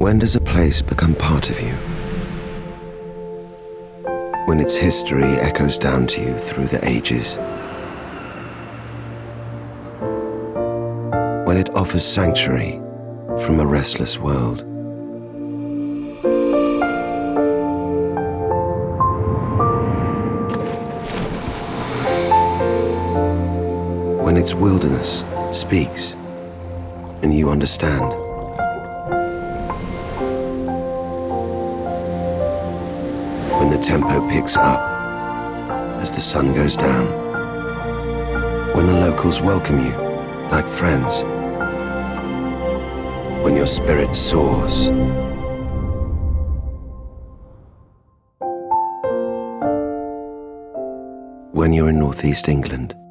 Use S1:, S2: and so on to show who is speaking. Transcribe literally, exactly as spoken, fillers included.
S1: When does a place become part of you? When its history echoes down to you through the ages. When it offers sanctuary from a restless world. When its wilderness speaks and you understand. When the tempo picks up as the sun goes down. When the locals welcome you like friends. When your spirit soars. When you're in Northeast England.